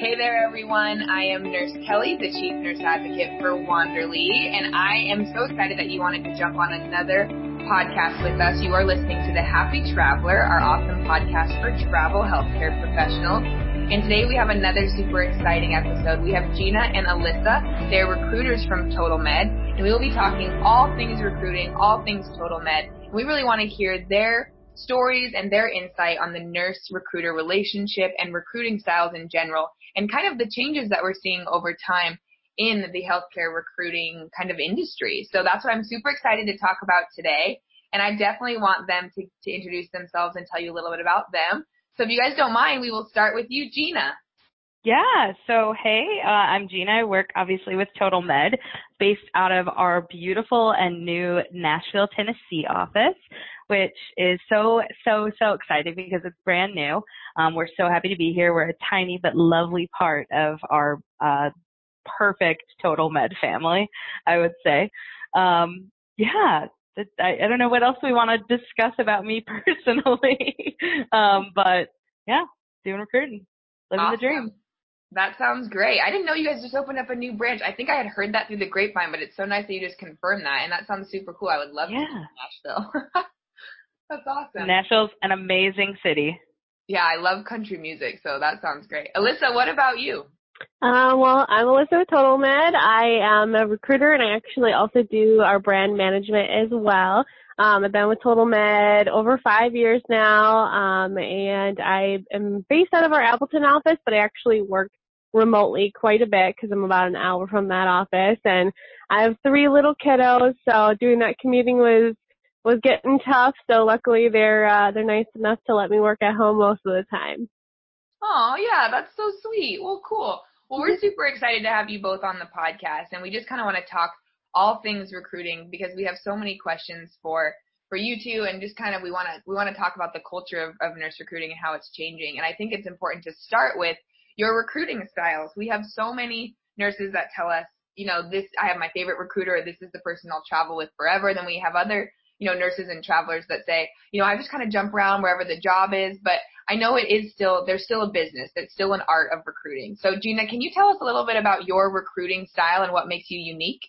Hey there, everyone. I am Nurse Kelly, the Chief Nurse Advocate for Wanderly, and I am so excited that you wanted to jump on another podcast with us. You are listening to The Happy Traveler, our awesome podcast for travel healthcare professionals. And today we have another super exciting episode. We have Gina and Alyssa. They're recruiters from Total Med, and we will be talking all things recruiting, all things Total Med. And we really want to hear their stories and their insight on the nurse-recruiter relationship and recruiting styles in general, and kind of the changes that we're seeing over time in the healthcare recruiting kind of industry. So that's what I'm super excited to talk about today. And I definitely want them to introduce themselves and tell you a little bit about them. So if you guys don't mind, we will start with you, Gina. Yeah, so hey, I'm Gina. I work obviously with Total Med, based out of our beautiful and new Nashville, Tennessee office, which is so exciting because it's brand new. We're so happy to be here. We're a tiny but lovely part of our perfect Total Med family, I would say. Yeah, I don't know what else we want to discuss about me personally, but yeah, doing recruiting, living the dream. That sounds great. I didn't know you guys just opened up a new branch. I think I had heard that through the grapevine, but it's so nice that you just confirmed that, and that sounds super cool. I would love to be in Nashville. That's awesome. Nashville's an amazing city. Yeah, I love country music, so that sounds great. Alyssa, what about you? Well, I'm Alyssa with Total Med. I am a recruiter, and I actually also do our brand management as well. I've been with Total Med over 5 years now, and I am based out of our Appleton office, but I actually work remotely quite a bit because I'm about an hour from that office, and I have 3 little kiddos, so doing that commuting was getting tough. So luckily they're nice enough to let me work at home most of the time. Oh, yeah, that's so sweet. Well, cool. Well, we're super excited to have you both on the podcast, and we just kind of want to talk all things recruiting because we have so many questions for you two, and just kind of we want to talk about the culture of nurse recruiting and how it's changing. And I think it's important to start with your recruiting styles. We have so many nurses that tell us, this, I have my favorite recruiter, or this is the person I'll travel with forever. Then we have other, nurses and travelers that say, I just kind of jump around wherever the job is, but I know there's still a business. It's still an art of recruiting. So Gina, can you tell us a little bit about your recruiting style and what makes you unique?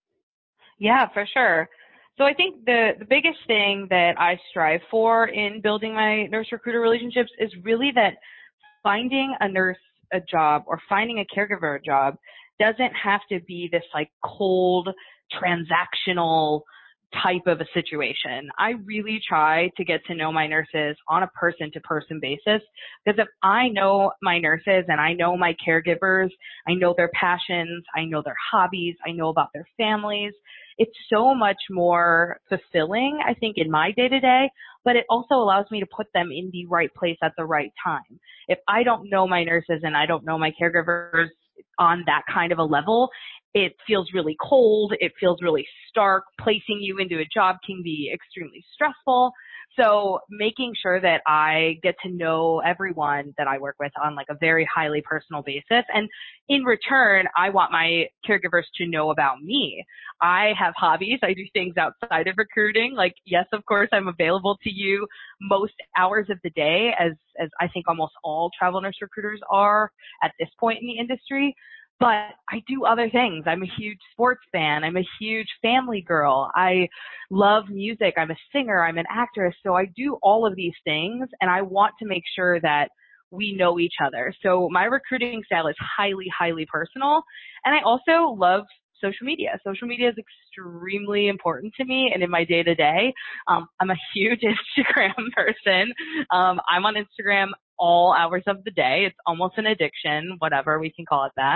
Yeah, for sure. So I think the biggest thing that I strive for in building my nurse recruiter relationships is really that finding a nurse a job or finding a caregiver a job doesn't have to be this like cold transactional type of a situation. I really try to get to know my nurses on a person-to-person basis, because if I know my nurses and I know my caregivers, I know their passions, I know their hobbies, I know about their families, it's so much more fulfilling, I think, in my day-to-day, but it also allows me to put them in the right place at the right time. If I don't know my nurses and I don't know my caregivers on that kind of a level, it feels really cold. It feels really stark. Placing you into a job can be extremely stressful. So making sure that I get to know everyone that I work with on like a very highly personal basis. And in return, I want my caregivers to know about me. I have hobbies. I do things outside of recruiting. Like, yes, of course, I'm available to you most hours of the day, as I think almost all travel nurse recruiters are at this point in the industry. But I do other things. I'm a huge sports fan. I'm a huge family girl. I love music. I'm a singer. I'm an actress. So I do all of these things, and I want to make sure that we know each other. So my recruiting style is highly, highly personal. And I also love social media. Social media is extremely important to me and in my day-to-day. I'm a huge Instagram person. I'm on Instagram all hours of the day. It's almost an addiction, whatever we can call it that.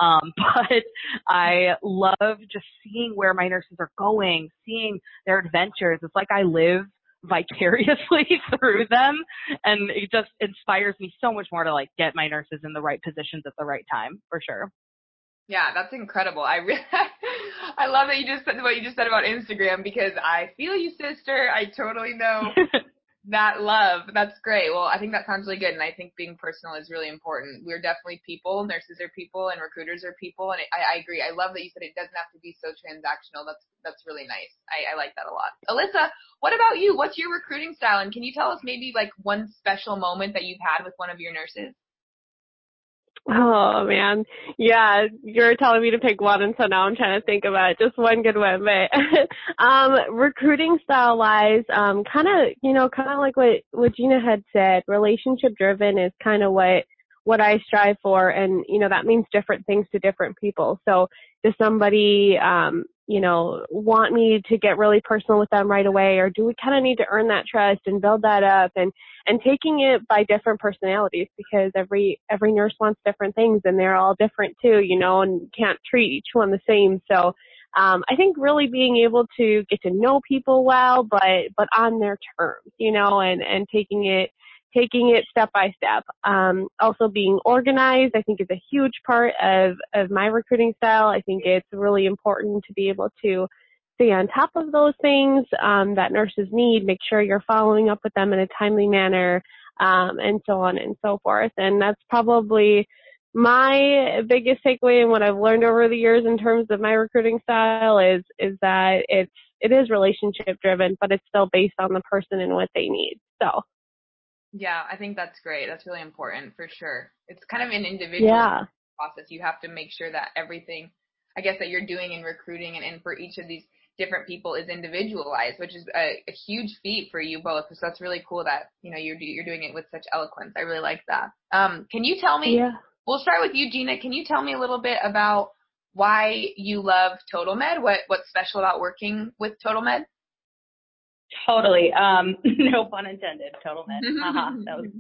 But I love just seeing where my nurses are going, seeing their adventures. It's like I live vicariously through them, and it just inspires me so much more to like get my nurses in the right positions at the right time, for sure. Yeah, that's incredible. I love that you just said what you just said about Instagram, because I feel you, sister. I totally know that love. That's great. Well, I think that sounds really good, and I think being personal is really important. We're definitely people. Nurses are people, and recruiters are people, and I agree. I love that you said it doesn't have to be so transactional. That's really nice. I like that a lot. Alyssa, what about you? What's your recruiting style, and can you tell us maybe like one special moment that you've had with one of your nurses? Oh man. Yeah, you're telling me to pick one, and so now I'm trying to think about just one good one. But recruiting style wise, kinda like what Gina had said, relationship driven is kind of what I strive for, and that means different things to different people. So does somebody want me to get really personal with them right away, or do we kind of need to earn that trust and build that up, and taking it by different personalities, because every nurse wants different things, and they're all different too, and can't treat each one the same. So I think really being able to get to know people well, but on their terms, and taking it step by step. Also being organized, I think, is a huge part of my recruiting style. I think it's really important to be able to stay on top of those things that nurses need, make sure you're following up with them in a timely manner, and so on and so forth. And that's probably my biggest takeaway and what I've learned over the years in terms of my recruiting style is that it is relationship driven, but it's still based on the person and what they need. So Yeah, I think that's great. That's really important for sure. It's kind of an individual process. You have to make sure that everything, I guess, that you're doing in recruiting and for each of these different people is individualized, which is a huge feat for you both. So that's really cool that, you're doing it with such eloquence. I really like that. Can you tell me, we'll start with you, Gina. Can you tell me a little bit about why you love Total Med? What's special about working with Total Med? Totally. No pun intended. Total Med. That was,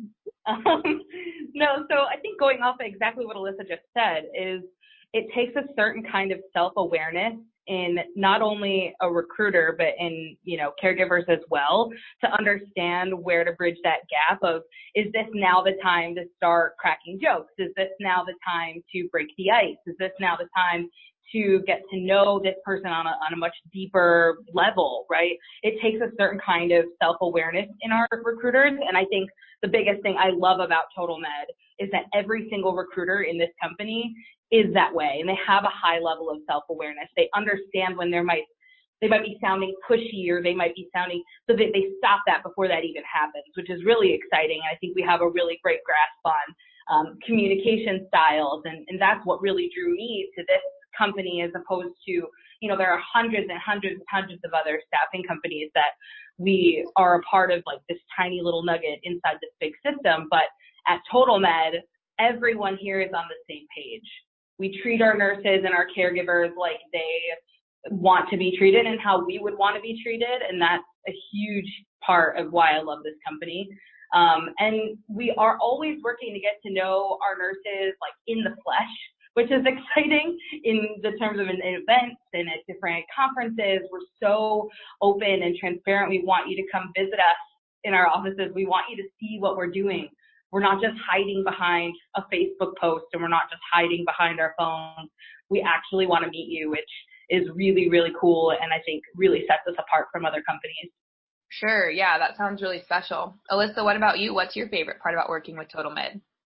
no, so I think going off of exactly what Alyssa just said is it takes a certain kind of self-awareness in not only a recruiter, but in, caregivers as well, to understand where to bridge that gap of, is this now the time to start cracking jokes? Is this now the time to break the ice? Is this now the time to get to know this person on a much deeper level, right? It takes a certain kind of self-awareness in our recruiters. And I think the biggest thing I love about Total Med is that every single recruiter in this company is that way. And they have a high level of self-awareness. They understand when they might be sounding pushy, or they might be sounding, so that they stop that before that even happens, which is really exciting. I think we have a really great grasp on communication styles. And that's what really drew me to this company, as opposed to, there are hundreds and hundreds and hundreds of other staffing companies that we are a part of, like this tiny little nugget inside this big system. But at Total Med, everyone here is on the same page. We treat our nurses and our caregivers like they want to be treated and how we would want to be treated. And that's a huge part of why I love this company. And we are always working to get to know our nurses like in the flesh, which is exciting in the terms of an events and at different conferences. We're so open and transparent. We want you to come visit us in our offices. We want you to see what we're doing. We're not just hiding behind a Facebook post, and we're not just hiding behind our phones. We actually want to meet you, which is really, really cool, and I think really sets us apart from other companies. Sure. Yeah, that sounds really special. Alyssa, what about you? What's your favorite part about working with Total Med?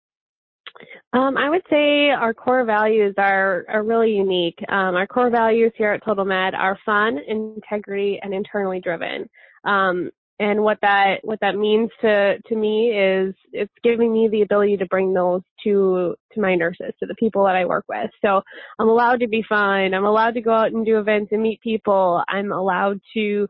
I would say our core values are really unique. Our core values here at Total Med are fun, integrity, and internally driven. And what that means to me is it's giving me the ability to bring those to my nurses, to the people that I work with. So I'm allowed to be fun. I'm allowed to go out and do events and meet people. I'm allowed to,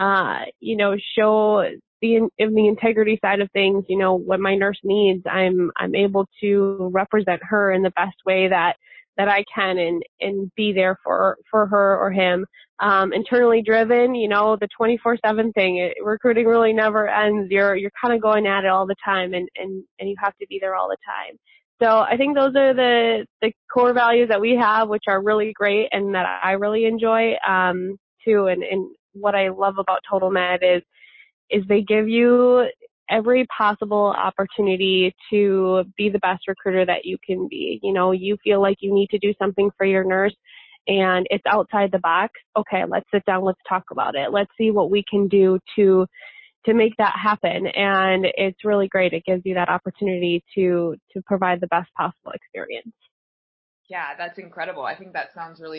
show the integrity side of things. What my nurse needs, I'm able to represent her in the best way that I can and be there for her or him. Internally driven, the 24/7 thing, recruiting really never ends. You're kind of going at it all the time, and you have to be there all the time. So I think those are the core values that we have, which are really great and that I really enjoy, too. And what I love about Total Med is they give you every possible opportunity to be the best recruiter that you can be. You feel like you need to do something for your nurse and it's outside the box. Okay, let's sit down. Let's talk about it. Let's see what we can do to make that happen. And it's really great. It gives you that opportunity to provide the best possible experience. Yeah, that's incredible. I think that sounds really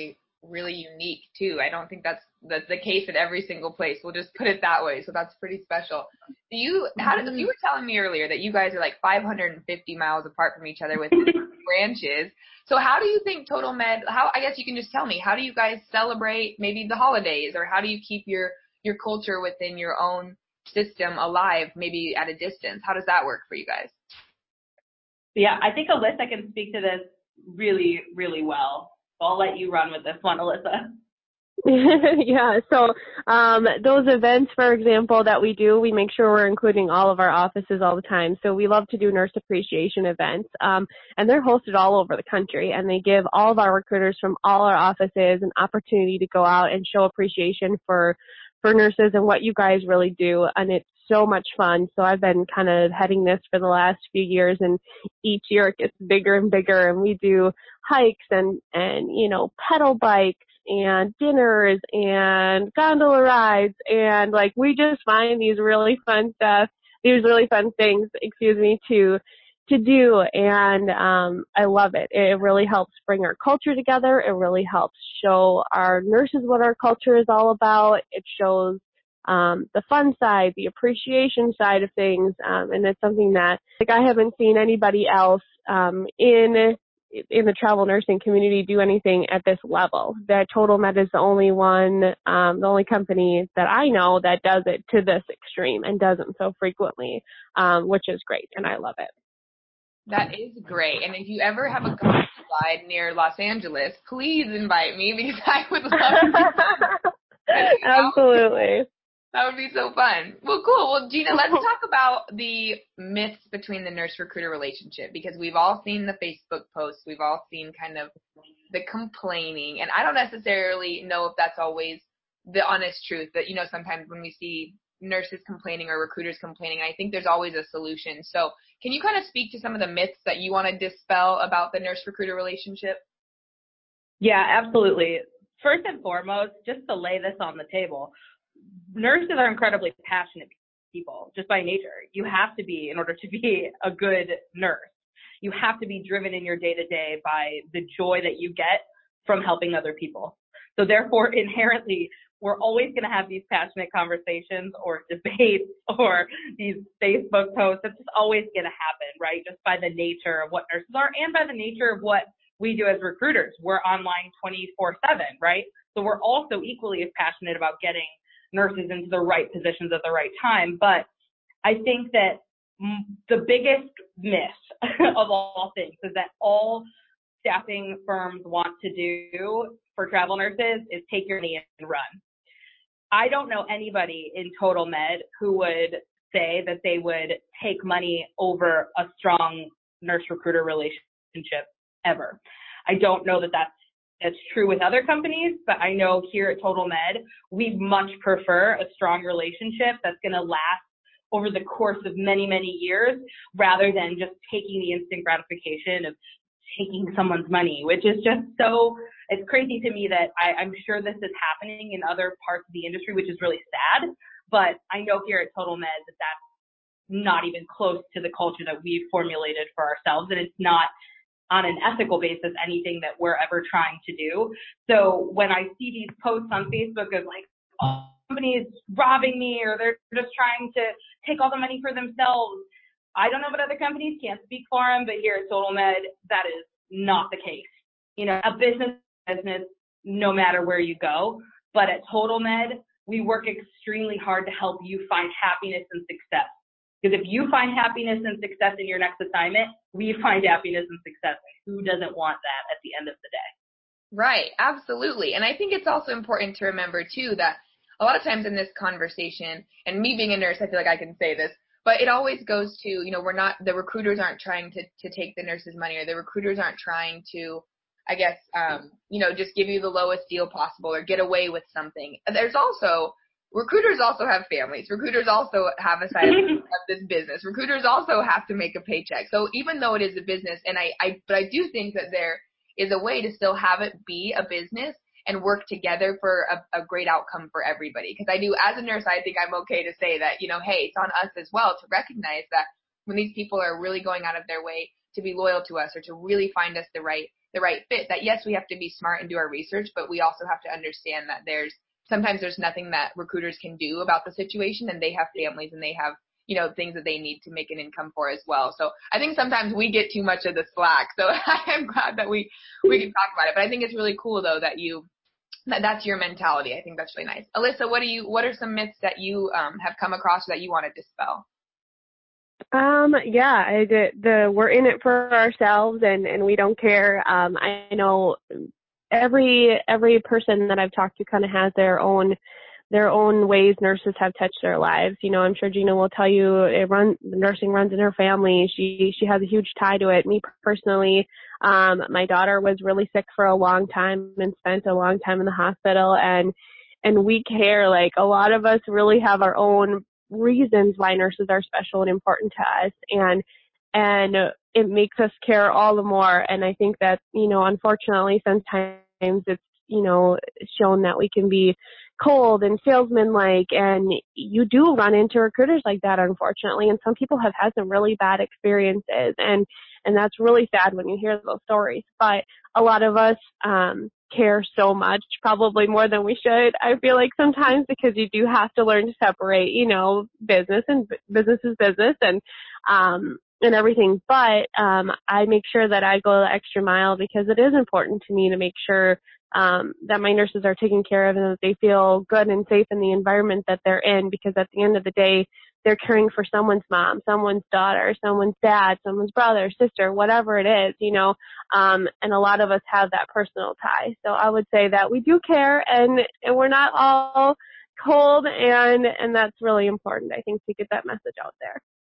really unique too. I don't think that's the case at every single place. We'll just put it that way. So that's pretty special. You were telling me earlier that you guys are like 550 miles apart from each other with branches. So how do you think Total Med, I guess you can just tell me, how do you guys celebrate maybe the holidays, or how do you keep your culture within your own system alive, maybe at a distance? How does that work for you guys? Yeah, I think Alyssa can speak to this really, really well. So I'll let you run with this one, Alyssa. Yeah, so those events, for example, that we do, we make sure we're including all of our offices all the time. So we love to do nurse appreciation events, and they're hosted all over the country, and they give all of our recruiters from all our offices an opportunity to go out and show appreciation for nurses and what you guys really do, and it's so much fun. So I've been kind of heading this for the last few years, and each year it gets bigger and bigger, and we do hikes and pedal bikes and dinners and gondola rides, and like we just find these really fun things, to do, and I love it. It really helps bring our culture together. It really helps show our nurses what our culture is all about. It shows the fun side, the appreciation side of things, and it's something that I haven't seen anybody else in the travel nursing community do anything at this level. That Total Med is the only company that I know that does it to this extreme and does it so frequently, which is great, and I love it. That is great. And if you ever have a golf slide near Los Angeles, please invite me, because I would love to. Absolutely. That would be so fun. Well, cool. Well, Gina, let's talk about the myths between the nurse-recruiter relationship, because we've all seen the Facebook posts. We've all seen kind of the complaining. And I don't necessarily know if that's always the honest truth, that, sometimes when we see nurses complaining or recruiters complaining, I think there's always a solution. So can you kind of speak to some of the myths that you want to dispel about the nurse-recruiter relationship? Yeah, absolutely. First and foremost, just to lay this on the table, nurses are incredibly passionate people, just by nature. You have to be, in order to be a good nurse. You have to be driven in your day-to-day by the joy that you get from helping other people. So therefore, inherently, we're always going to have these passionate conversations or debates or these Facebook posts. It's just always going to happen, right? Just by the nature of what nurses are and by the nature of what we do as recruiters. We're online 24/7, right? So we're also equally as passionate about getting nurses into the right positions at the right time. But I think that the biggest myth of all things is that all staffing firms want to do for travel nurses is take your money and run. I don't know anybody in Total Med who would say that they would take money over a strong nurse-recruiter relationship ever. I don't know that that's true with other companies, but I know here at Total Med, we much prefer a strong relationship that's going to last over the course of many, many years, rather than just taking the instant gratification of taking someone's money, which is just it's crazy to me that I'm sure this is happening in other parts of the industry, which is really sad. But I know here at Total Med that that's not even close to the culture that we've formulated for ourselves. And it's not on an ethical basis anything that we're ever trying to do. So when I see these posts on Facebook of like, oh, somebody is robbing me, or they're just trying to take all the money for themselves, I don't know about other companies, can't speak for them, but here at Total Med, that is not the case. A business, no matter where you go. But at Total Med, we work extremely hard to help you find happiness and success. Because if you find happiness and success in your next assignment, we find happiness and success. And who doesn't want that at the end of the day? Right, absolutely. And I think it's also important to remember, too, that a lot of times in this conversation, and me being a nurse, I feel like I can say this, but it always goes to, the recruiters aren't trying to take the nurses' money, or the recruiters aren't trying to, I guess, just give you the lowest deal possible or get away with something. Recruiters also have families. Recruiters also have a side of this business. Recruiters also have to make a paycheck. So even though it is a business, but I do think that there is a way to still have it be a business and work together for a great outcome for everybody. Because I do, as a nurse, I think I'm okay to say that, hey, it's on us as well to recognize that when these people are really going out of their way to be loyal to us or to really find us the right the right fit. That yes, we have to be smart and do our research, but we also have to understand that sometimes there's nothing that recruiters can do about the situation, and they have families and they have, things that they need to make an income for as well. So I think sometimes we get too much of the slack. So I am glad that we can talk about it. But I think it's really cool though that that's your mentality. I think that's really nice. Alyssa, what are some myths that you have come across that you want to dispel? We're in it for ourselves and we don't care. I know every person that I've talked to kind of has their own ways nurses have touched their lives. I'm sure Gina will tell you nursing runs in her family. She has a huge tie to it. Me personally, my daughter was really sick for a long time and spent a long time in the hospital, and we care. Like, a lot of us really have our own reasons why nurses are special and important to us, and it makes us care all the more. And I think that, unfortunately sometimes it's, shown that we can be cold and salesman-like, and you do run into recruiters like that, unfortunately, and some people have had some really bad experiences, and that's really sad when you hear those stories. But a lot of us care so much, probably more than we should, I feel like sometimes, because you do have to learn to separate, business is business, and everything. But I make sure that I go the extra mile, because it is important to me to make sure that my nurses are taken care of and that they feel good and safe in the environment that they're in, because at the end of the day, they're caring for someone's mom, someone's daughter, someone's dad, someone's brother, sister, whatever it is, and a lot of us have that personal tie. So I would say that we do care, and we're not all cold, and that's really important, I think, to get that message out there.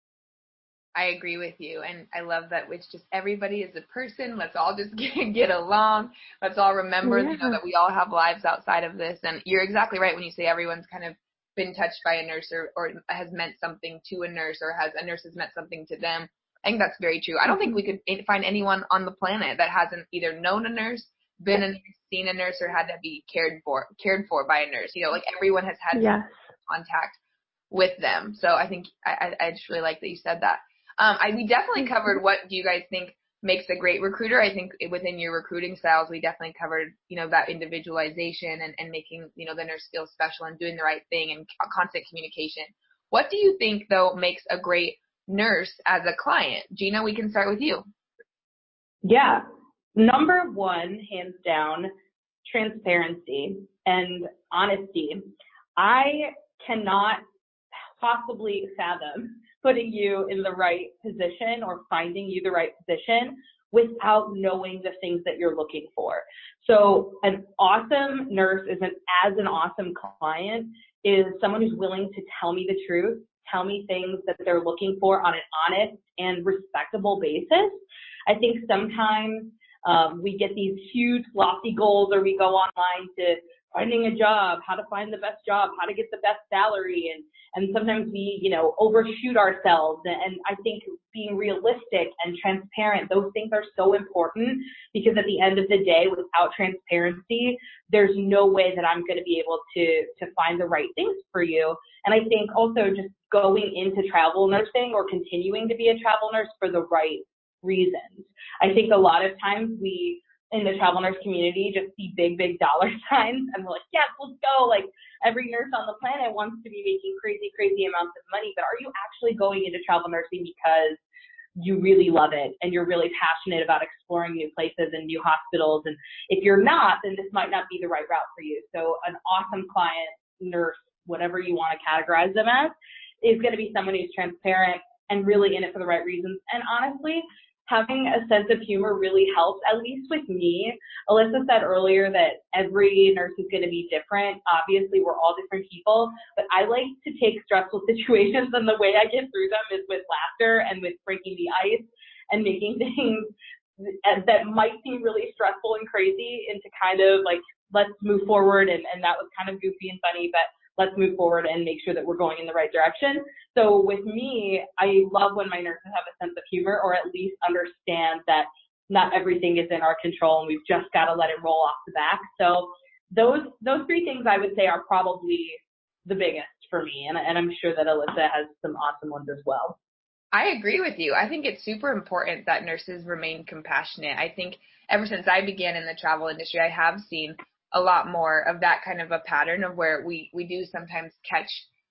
I agree with you, and I love that it's just everybody is a person. Let's all just get along. Let's all remember, that we all have lives outside of this. And you're exactly right when you say everyone's kind of been touched by a nurse or has meant something to a nurse, or a nurse has meant something to them. I think that's very true. I don't think we could find anyone on the planet that hasn't either known a nurse, been a nurse, seen a nurse, or had to be cared for by a nurse. Like everyone has had contact with them. So I think I just really like that you said that. We definitely covered what do you guys think makes a great recruiter. I think within your recruiting styles, we definitely covered, that individualization and making, the nurse feel special and doing the right thing and constant communication. What do you think, though, makes a great nurse as a client? Gina, we can start with you. Yeah. Number one, hands down, transparency and honesty. I cannot possibly fathom putting you in the right position or finding you the right position without knowing the things that you're looking for. So an awesome nurse as an awesome client is someone who's willing to tell me the truth, tell me things that they're looking for on an honest and respectable basis. I think sometimes we get these huge lofty goals, or we go online to finding a job, how to find the best job, how to get the best salary, and sometimes we, overshoot ourselves. And I think being realistic and transparent, those things are so important, because at the end of the day, without transparency, there's no way that I'm going to be able to find the right things for you. And I think also just going into travel nursing or continuing to be a travel nurse for the right reasons. I think a lot of times we, in the travel nurse community, just see big dollar signs and we're like, yes, let's go. Like, every nurse on the planet wants to be making crazy amounts of money, but are you actually going into travel nursing because you really love it and you're really passionate about exploring new places and new hospitals? And if you're not, then this might not be the right route for you. So an awesome client, nurse, whatever you want to categorize them as, is going to be someone who's transparent and really in it for the right reasons. And honestly, having a sense of humor really helps, at least with me. Alyssa said earlier that every nurse is going to be different. Obviously, we're all different people, but I like to take stressful situations, and the way I get through them is with laughter and with breaking the ice and making things that might seem really stressful and crazy into kind of like, let's move forward. And that was kind of goofy and funny, but let's move forward and make sure that we're going in the right direction. So with me, I love when my nurses have a sense of humor, or at least understand that not everything is in our control and we've just got to let it roll off the back. So those three things I would say are probably the biggest for me. And I'm sure that Alyssa has some awesome ones as well. I agree with you. I think it's super important that nurses remain compassionate. I think ever since I began in the travel industry, I have seen a lot more of that kind of a pattern of where we do sometimes catch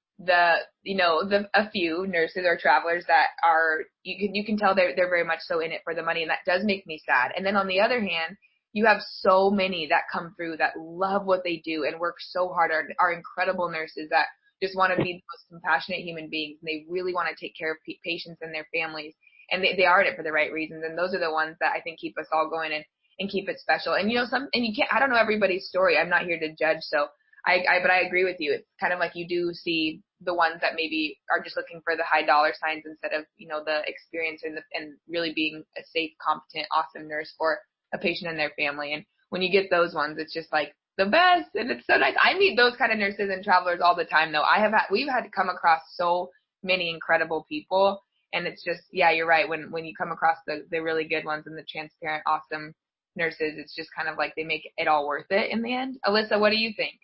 a few nurses or travelers that are, you can tell they're very much so in it for the money, and that does make me sad. And then on the other hand, you have so many that come through that love what they do and work so hard, are incredible nurses that just want to be the most compassionate human beings, and they really want to take care of patients and their families, and they are in it for the right reasons. And those are the ones that I think keep us all going and keep it special. And and you can't, I don't know everybody's story. I'm not here to judge. So but I agree with you. It's kind of like you do see the ones that maybe are just looking for the high dollar signs instead of, the experience and really being a safe, competent, awesome nurse for a patient and their family. And when you get those ones, it's just like the best. And it's so nice. I meet those kind of nurses and travelers all the time though. We've had to come across so many incredible people. And it's just, yeah, you're right. When you come across the really good ones and the transparent, awesome nurses, it's just kind of like they make it all worth it in the end. Alyssa, what do you think?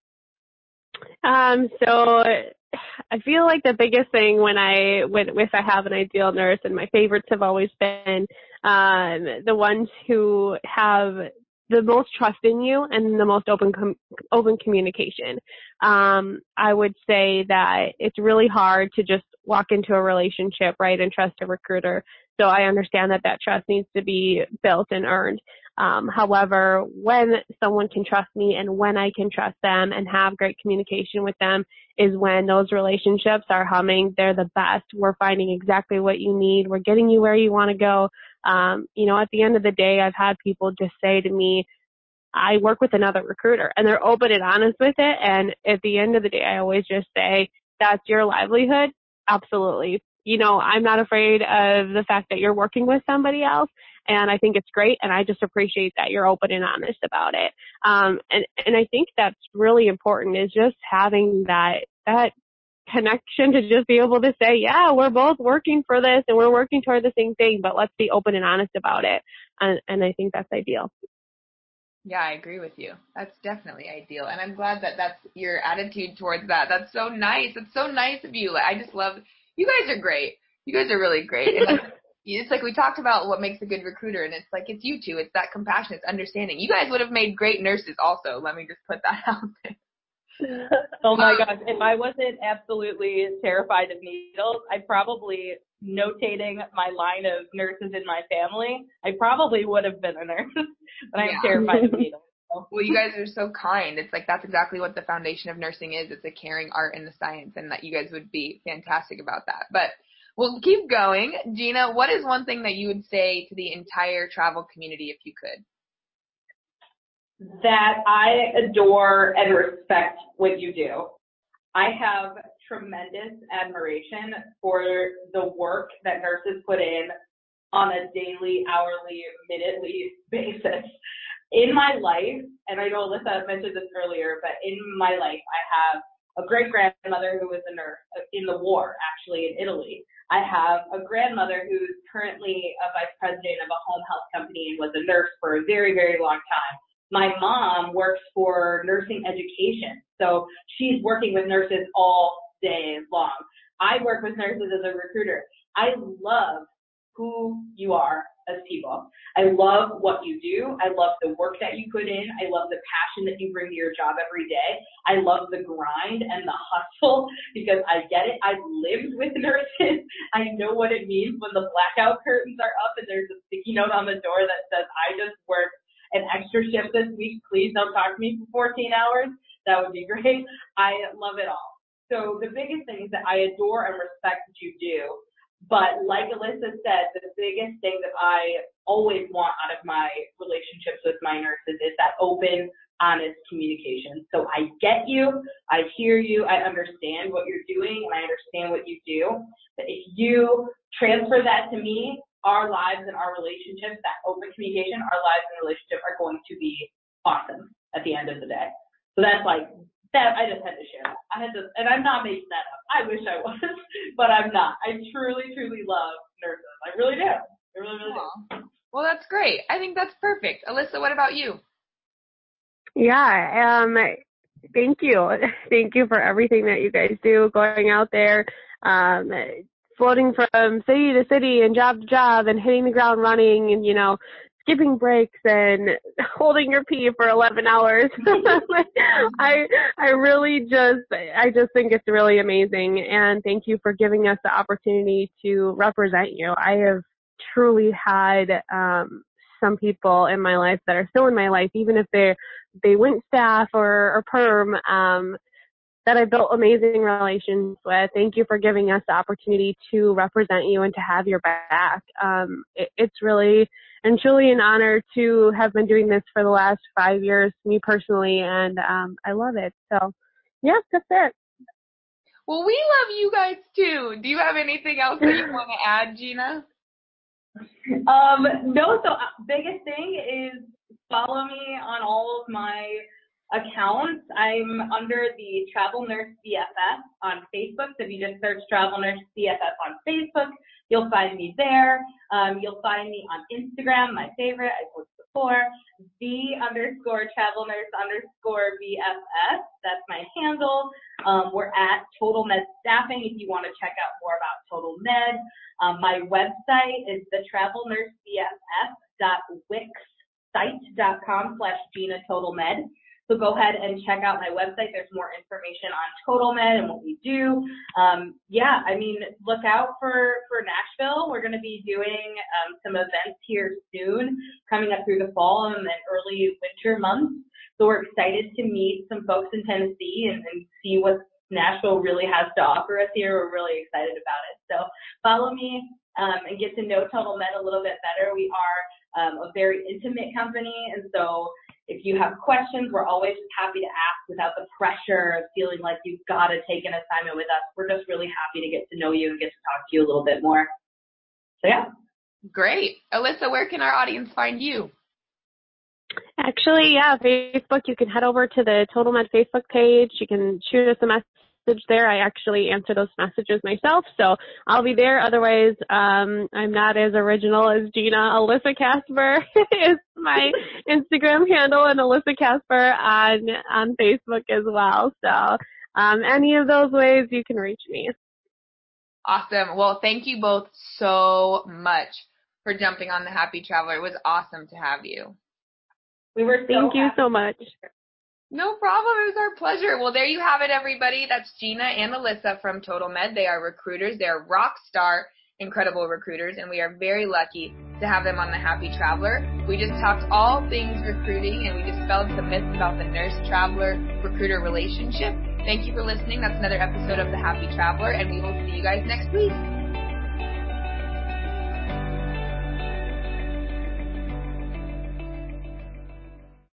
So I feel like the biggest thing if I have an ideal nurse, and my favorites have always been the ones who have the most trust in you and the most open communication. I would say that it's really hard to just walk into a relationship, right, and trust a recruiter. So I understand that trust needs to be built and earned. However, when someone can trust me and when I can trust them and have great communication with them is when those relationships are humming. They're the best. We're finding exactly what you need. We're getting you where you want to go. At the end of the day, I've had people just say to me, I work with another recruiter, and they're open and honest with it. And at the end of the day, I always just say, that's your livelihood. Absolutely. I'm not afraid of the fact that you're working with somebody else. And I think it's great. And I just appreciate that you're open and honest about it. And I think that's really important, is just having that connection to just be able to say, yeah, we're both working for this and we're working toward the same thing, but let's be open and honest about it. And I think that's ideal. Yeah, I agree with you. That's definitely ideal. And I'm glad that that's your attitude towards that. That's so nice. It's so nice of you. I just love, you guys are great. You guys are really great. And it's like we talked about what makes a good recruiter, and it's like, it's you two. It's that compassion. It's understanding. You guys would have made great nurses also. Let me just put that out there. Oh my gosh, if I wasn't absolutely terrified of needles, I'd probably, notating my line of nurses in my family, I probably would have been a nurse, but I'm terrified of needles. Well, you guys are so kind. It's like, that's exactly what the foundation of nursing is. It's a caring art and the science, and that you guys would be fantastic about that. But we'll keep going. Gina, what is one thing that you would say to the entire travel community if you could? That I adore and respect what you do. I have tremendous admiration for the work that nurses put in on a daily, hourly, minutely basis. In my life, and I know Alyssa mentioned this earlier, but in my life, I have a great-grandmother who was a nurse in the war, actually, in Italy. I have a grandmother who's currently a vice president of a home health company and was a nurse for a very, very long time. My mom works for nursing education, so she's working with nurses all day long. I work with nurses as a recruiter. I love who you are as people. I love what you do. I love the work that you put in. I love the passion that you bring to your job every day. I love the grind and the hustle because I get it. I've lived with nurses. I know what it means when the blackout curtains are up and there's a sticky note on the door that says, I just worked an extra shift this week. Please don't talk to me for 14 hours. That would be great. I love it all. So the biggest thing is that I adore and respect what you do. But like Alyssa said, the biggest thing that I always want out of my relationships with my nurses is that open, honest communication. So I get you, I hear you, I understand what you're doing, and I understand what you do. But if you transfer that to me, our lives and our relationships, that open communication, our lives and relationship are going to be awesome at the end of the day. So that's like, that I just had to share that. And I'm not making that up. I wish I was, but I'm not. I truly, truly love nurses. I really do. I really, really do. Well, that's great. I think that's perfect. Alyssa, what about you? Yeah, thank you. Thank you for everything that you guys do, going out there, floating from city to city and job to job and hitting the ground running and, skipping breaks and holding your pee for 11 hours. I just think it's really amazing. And thank you for giving us the opportunity to represent you. I have truly had, some people in my life that are still in my life, even if they went staff or perm, that I built amazing relations with. Thank you for giving us the opportunity to represent you and to have your back. It's really and truly an honor to have been doing this for the last 5 years, me personally, and I love it. So, yeah, that's it. Well, we love you guys too. Do you have anything else that you want to add, Gina? No, so biggest thing is follow me on all of my accounts. I'm under the Travel Nurse BFF on Facebook. So if you just search Travel Nurse BFF on Facebook, you'll find me there. You'll find me on Instagram, my favorite, I posted before, _Travel Nurse _BFF. That's my handle. We're at Total Med Staffing if you want to check out more about Total Med. My website is thetravelnursebff.wixsite.com/Gina Total Med. So go ahead and check out my website. There's more information on Total Med and what we do. Look out for Nashville. We're going to be doing some events here soon, coming up through the fall and then early winter months. So we're excited to meet some folks in Tennessee and see what Nashville really has to offer us here. We're really excited about it. So follow me and get to know Total Med a little bit better. We are a very intimate company, and so if you have questions, we're always just happy to ask without the pressure of feeling like you've got to take an assignment with us. We're just really happy to get to know you and get to talk to you a little bit more. So, yeah. Great. Alyssa, where can our audience find you? Actually, yeah, Facebook. You can head over to the Total Med Facebook page. You can shoot us a message there. I actually answer those messages myself, so I'll be there. Otherwise, I'm not as original as Gina. Alyssa Casper is my Instagram handle, and Alyssa Casper on Facebook as well. So any of those ways you can reach me. Awesome. Well, thank you both so much for jumping on the Happy Traveler. It was awesome to have you. We were Thank you so much. No problem. It was our pleasure. Well, there you have it, everybody. That's Gina and Alyssa from Total Med. They are recruiters. They're rock star, incredible recruiters, and we are very lucky to have them on the Happy Traveler. We just talked all things recruiting, and we dispelled some myths about the nurse-traveler-recruiter relationship. Thank you for listening. That's another episode of the Happy Traveler, and we will see you guys next week.